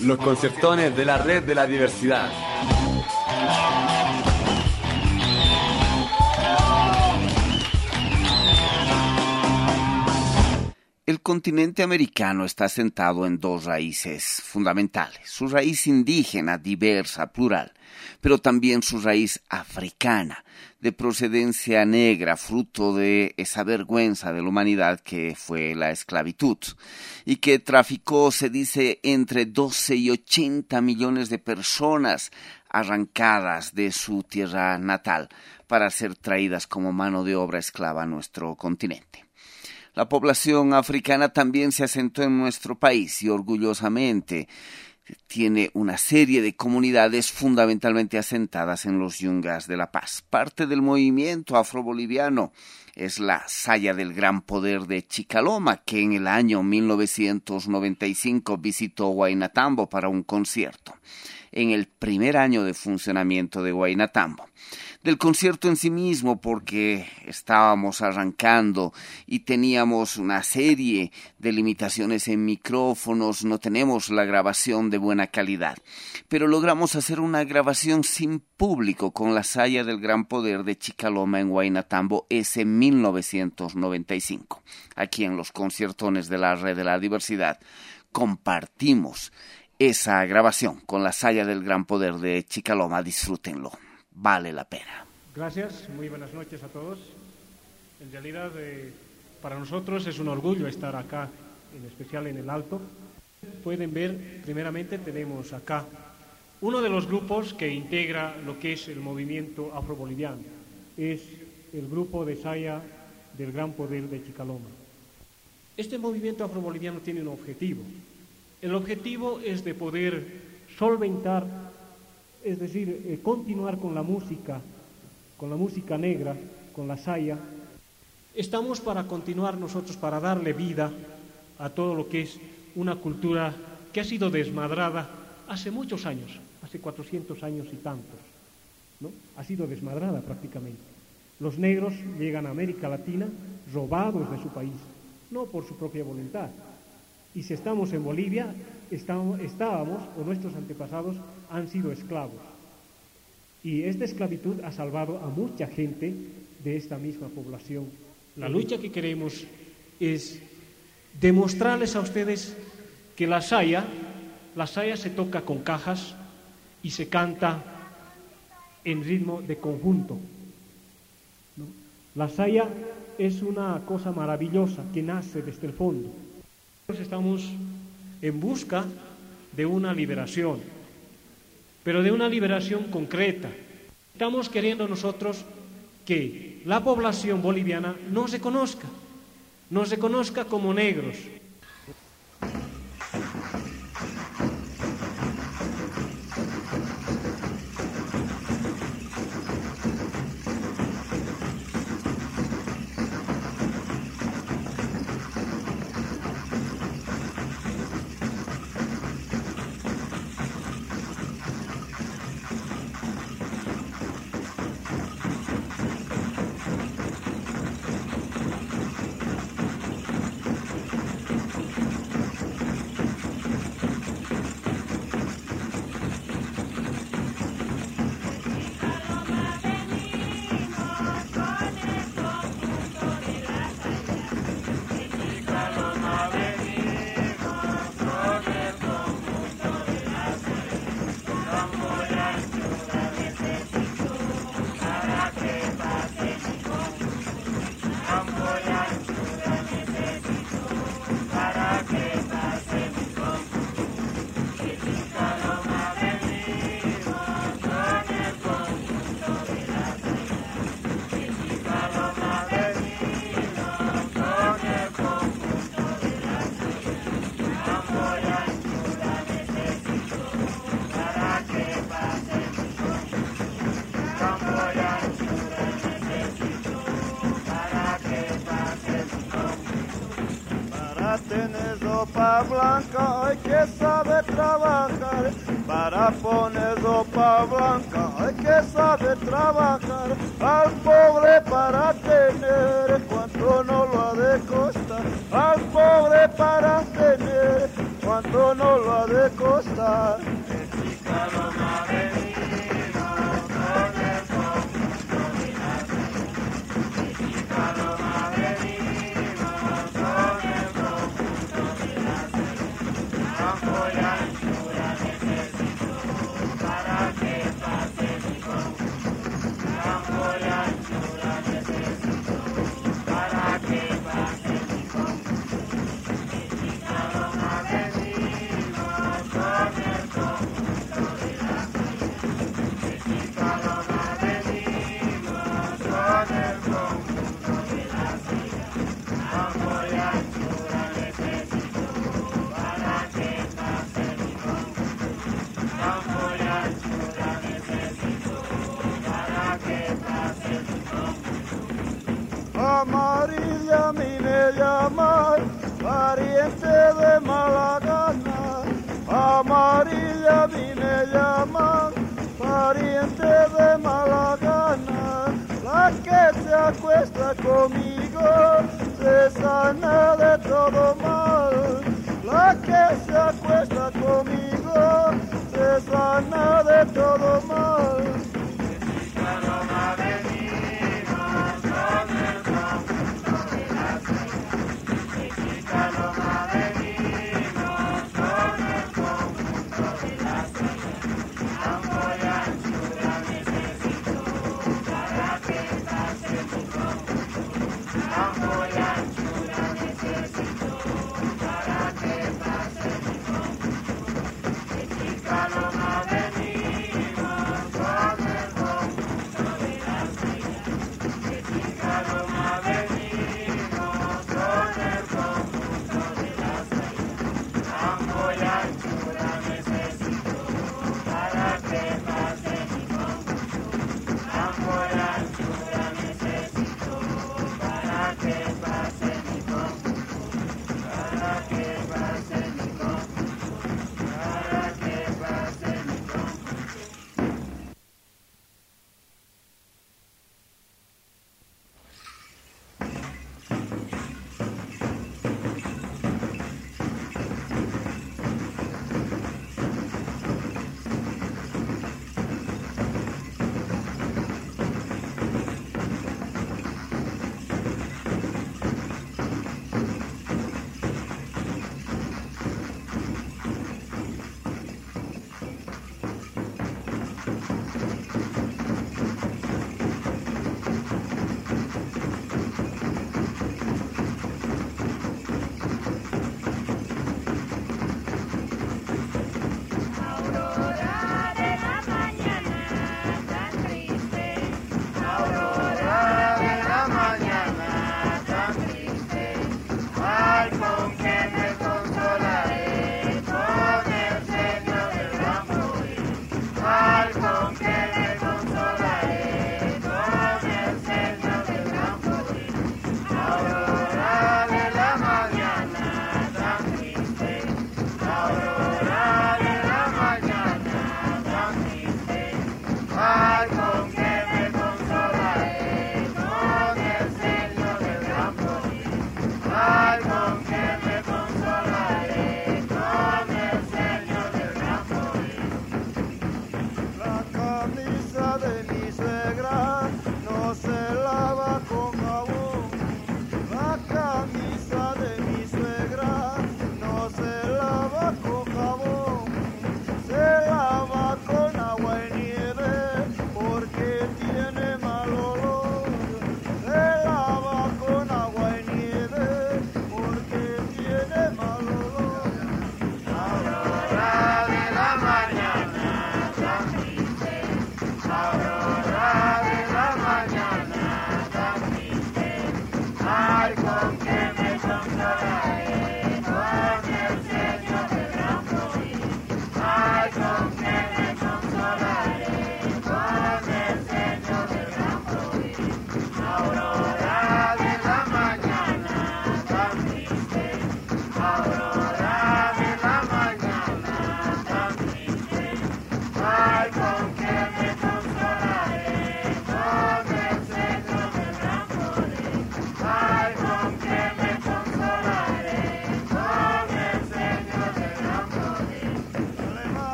Los concertones de la Red de la Diversidad. El continente americano está asentado en dos raíces fundamentales. Su raíz indígena, diversa, plural, pero también su raíz africana, de procedencia negra, fruto de esa vergüenza de la humanidad que fue la esclavitud, y que traficó, se dice, entre 12 y 80 millones de personas arrancadas de su tierra natal para ser traídas como mano de obra esclava a nuestro continente. La población africana también se asentó en nuestro país y orgullosamente tiene una serie de comunidades fundamentalmente asentadas en los Yungas de La Paz. Parte del movimiento afroboliviano es la Saya del Gran Poder de Chicaloma, que en el año 1995 visitó Huaynatambo para un concierto, en el primer año de funcionamiento de Huaynatambo. Del concierto en sí mismo, porque estábamos arrancando y teníamos una serie de limitaciones en micrófonos, no tenemos la grabación de buena calidad, pero logramos hacer una grabación sin público con la Saya del Gran Poder de Chicaloma en Huaynatambo ese 1995. Aquí en los conciertones de la Red de la Diversidad compartimos esa grabación con la Saya del Gran Poder de Chicaloma. Disfrútenlo. Vale la pena. Gracias, muy buenas noches a todos. En realidad, para nosotros es un orgullo estar acá, en especial en el Alto. Pueden ver, primeramente tenemos acá uno de los grupos que integra lo que es el movimiento afroboliviano. Es el grupo de Saya del Gran Poder de Chicaloma. Este movimiento afroboliviano tiene un objetivo. El objetivo es de poder solventar, es decir, continuar con la música negra, con la saya. Estamos para continuar nosotros, para darle vida a todo lo que es una cultura que ha sido desmadrada hace muchos años, hace 400 años y tantos, ¿no? Ha sido desmadrada prácticamente. Los negros llegan a América Latina robados de su país, no por su propia voluntad. Y si estamos en Bolivia, estábamos, o nuestros antepasados han sido esclavos. Y esta esclavitud ha salvado a mucha gente de esta misma población. La lucha que queremos es demostrarles a ustedes que la saya se toca con cajas y se canta en ritmo de conjunto, ¿no? La saya es una cosa maravillosa que nace desde el fondo. Estamos en busca de una liberación, pero de una liberación concreta. Estamos queriendo nosotros que la población boliviana nos reconozca como negros. ropa blanca hay que saber trabajar, para poner ropa blanca hay que saber trabajar, al pobre para tener cuanto no lo ha de costar, al pobre para tener cuanto poco no lo ha de costar. Amarilla a mí me llaman, pariente de Malagana. Amarilla a mí me llaman, pariente de Malagana. La que se acuesta conmigo se sana de todo mal. La que se acuesta conmigo se sana de todo mal.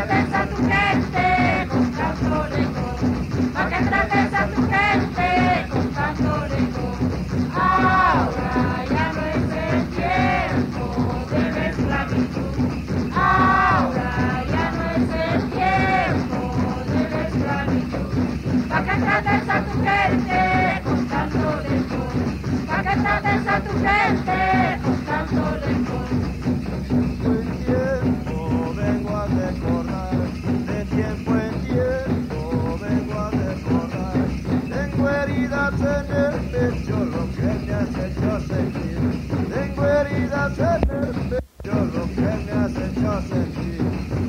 trates a tu gente con tanto rencor, pa' que trates a tu gente con tanto rencor. Ahora ya no es el tiempo de la esclavitud, ahora ya no es el tiempo de la esclavitud, pa' que trates a tu gente con tanto rencor, pa' que trates a tu gente con tanto rencor. De tiempo en tiempo vengo a recordar, tengo heridas en el pecho, lo que me has hecho sentir, tengo heridas en el pecho, lo que me has hecho sentir.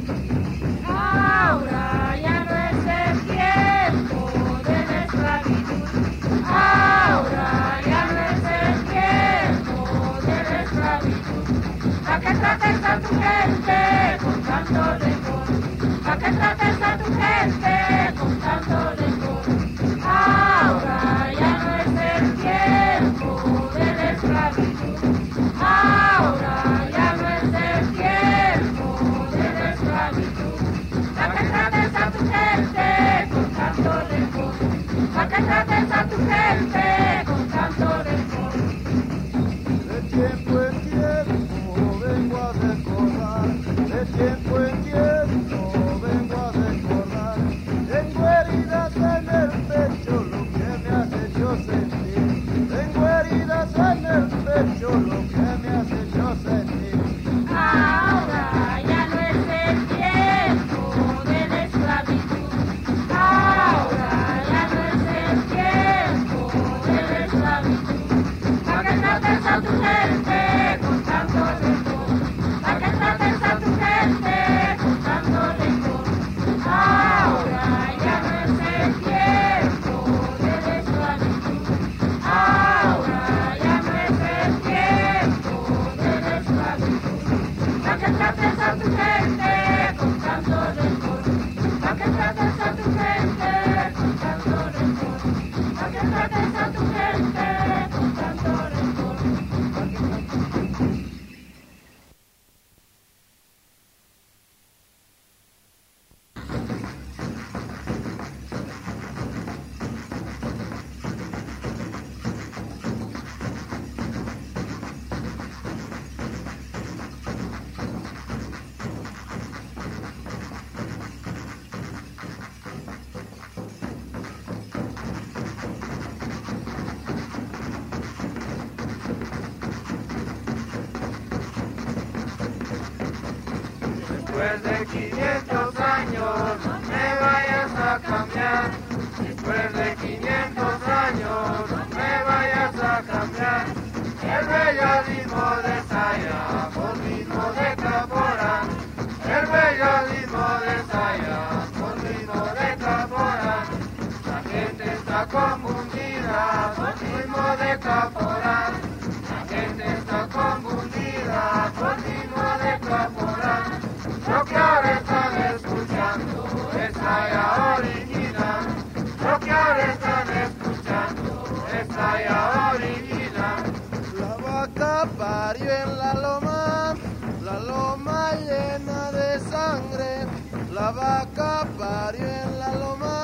Ahora ya no es el tiempo de la esclavitud, ahora ya no es el tiempo de la esclavitud, pa' que trates a tu gente con tanto rencor, pa' que trates a tu gente con tanto rencor. Ahora ya no es el tiempo de la esclavitud, ahora ya no es el tiempo de la esclavitud, pa' que trates a tu gente con tanto rencor, pa' que trates a tu gente con tanto rencor. De tiempo en tiempo vengo a recordar, de tiempo en tiempo vengo a recordar, tengo heridas en el pecho, lo que me has hecho sentir, tengo heridas en el pecho, lo que me has hecho sentir. Ahora ya no es el tiempo de la esclavitud, ahora ya no es el tiempo de la esclavitud, pa' que trates a tu gente con tanto rencor, pa' que trates a tu gente con tanto rencor. Ahora ya no es el tiempo de la esclavitud, ahora ya no es el tiempo de la esclavitud, pa' que trates a tu gente con tanto rencor, pa' que trates a tu gente con tanto rencor, pa' que trates a tu gente con tanto rencor. Después de 500 años no me vayas a cambiar, después de 500 años no me vayas a cambiar, el bello ritmo de Saya por ritmo de Caporán, el bello ritmo de Saya por ritmo de Caporán, la gente está confundida por ritmo de Caporán, la gente está confundida por ritmo de Caporán. Lo que ahora están escuchando es Saya original, lo que ahora están escuchando es Saya original. La vaca parió en la loma llena de sangre, la vaca parió en la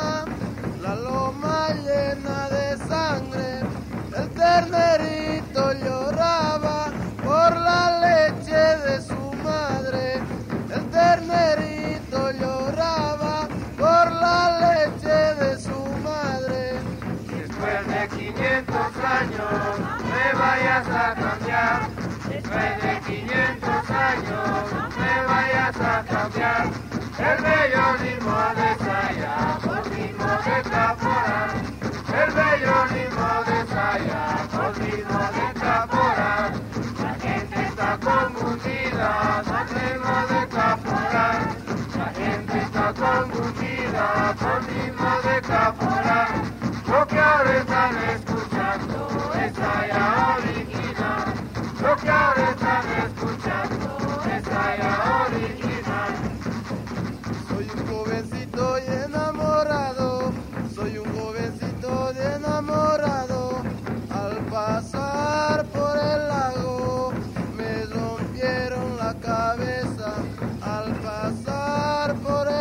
loma llena de sangre, el ternerito lloraba por la leche de su madre, el ternerito lloraba por la leche de su madre. Después de 500 años no me vayas a cambiar, después de 500 años no me vayas a cambiar, el bello ritmo de Saya por ritmo de Caporán, el bello ritmo de Saya por ritmo de Caporán, la gente está confundida por ritmo de Caporán, la gente está confundida por ritmo de Caporán, lo que ahora están escuchando es Saya original, lo que ahora están escuchando es Saya original. Soy un jovencito y enamorado, soy un jovencito y enamorado, al pasar por el lago me rompieron la cabeza, al pasar por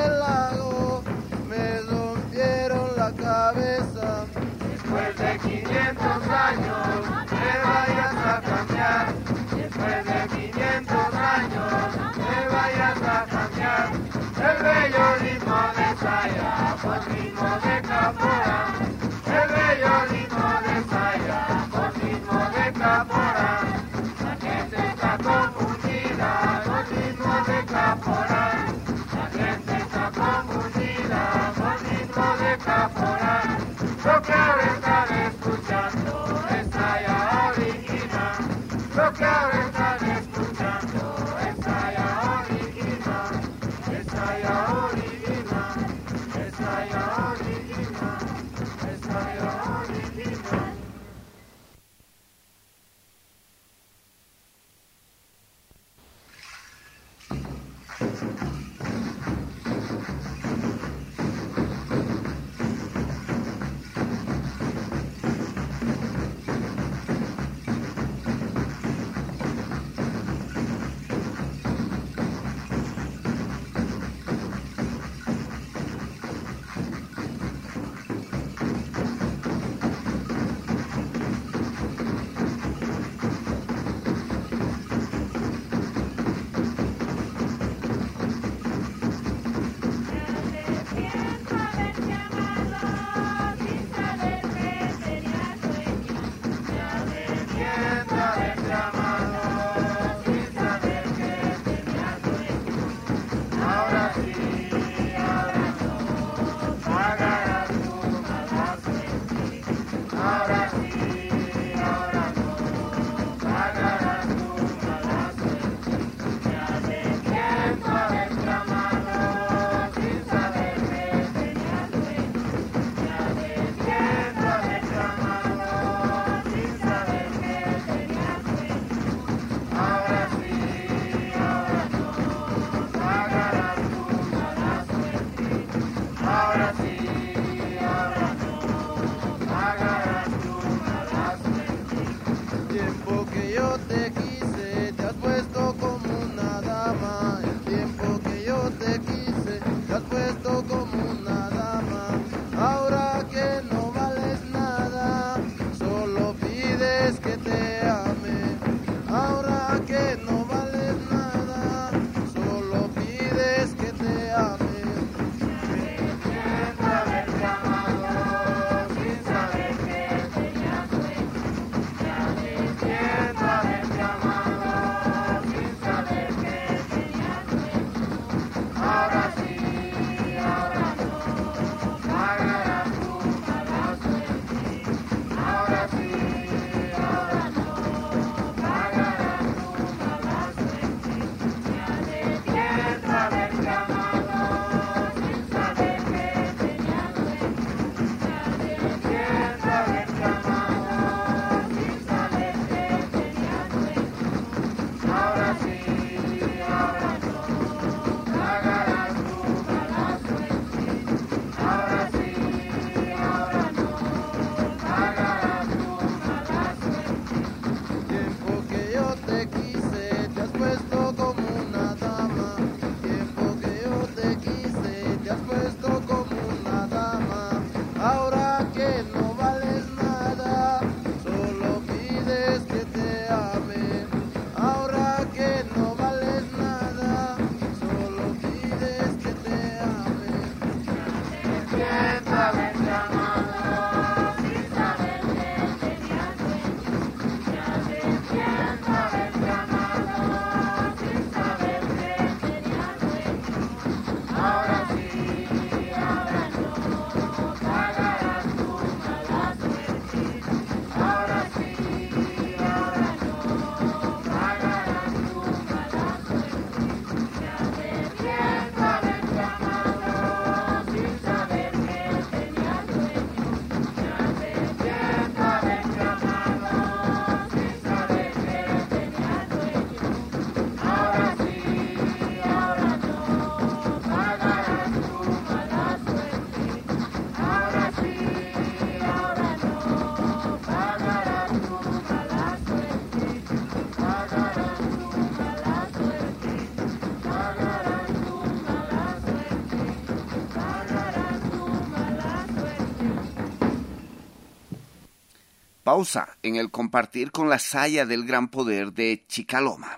Pausa en el compartir con la saya del gran poder de Chicaloma.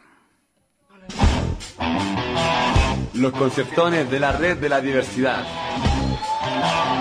Los concertones de la red de la diversidad.